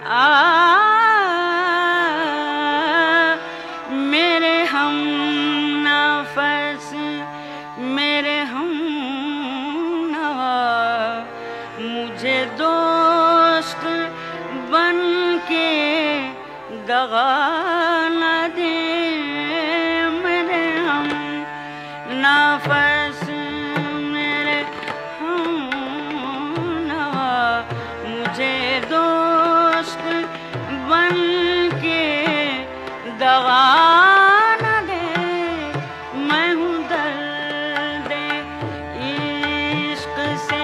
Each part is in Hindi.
मेरे हम नफस, मेरे हम नवा, मुझे दोस्त बन के दगा न दे। मेरे हम नफस, मेरे हम नवा, मुझे दोस्त बन के दगा न दे। मैं हूँ दर्द इश्क से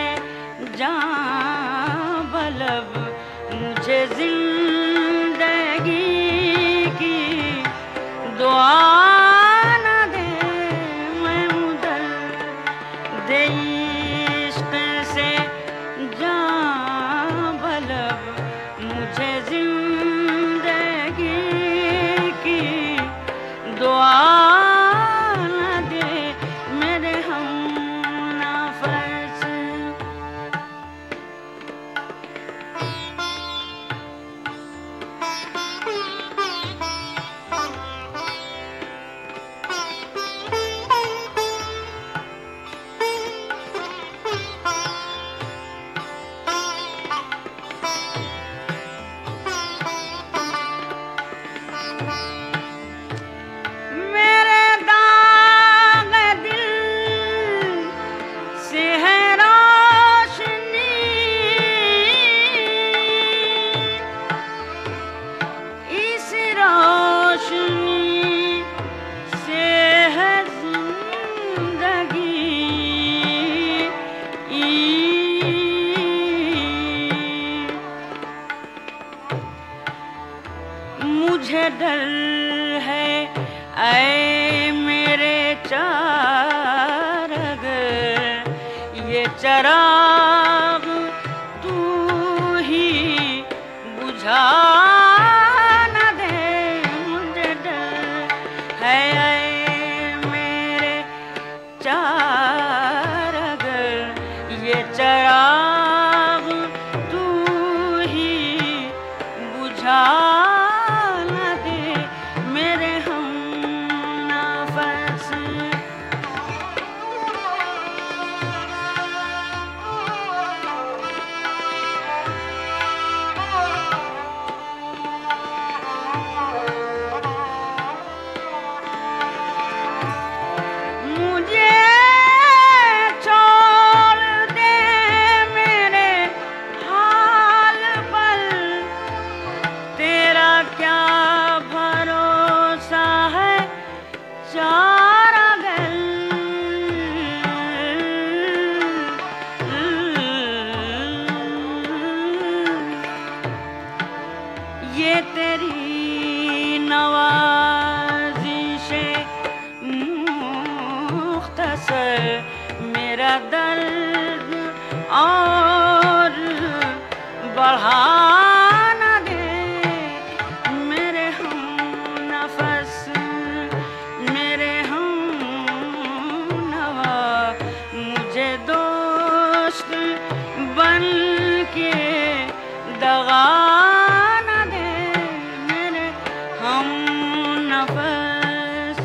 जान बलब, मुझे जिंदगी की दुआ न दे। मैं हूँ दर्द इश्क से जान बलब, मुझे जिंदगी की दुआ न दे। मेरे हम नफस, मेरे दाग दिल से है रोशनी, इस रोशनी से है जिंदगी। मुझे डर है ऐ मेरे चारग, ये चराग तू ही बुझा न दे। मुझे डर है ऐ मेरे चारग, ये चराग तू ही बुझा न दे। मेरे हम नफस, मुझे छोड़ दे मेरे हाल पर, तेरा क्या भरोसा है चारागल। ये तेरी नवाज़िशे मुख्तसर, मेरा दर्द और बढ़ा न दे। मेरे हम नफस, मेरे हम नवा, मुझे दोस्त बन के दगा न दे। मेरे हम नफस,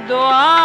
दुआ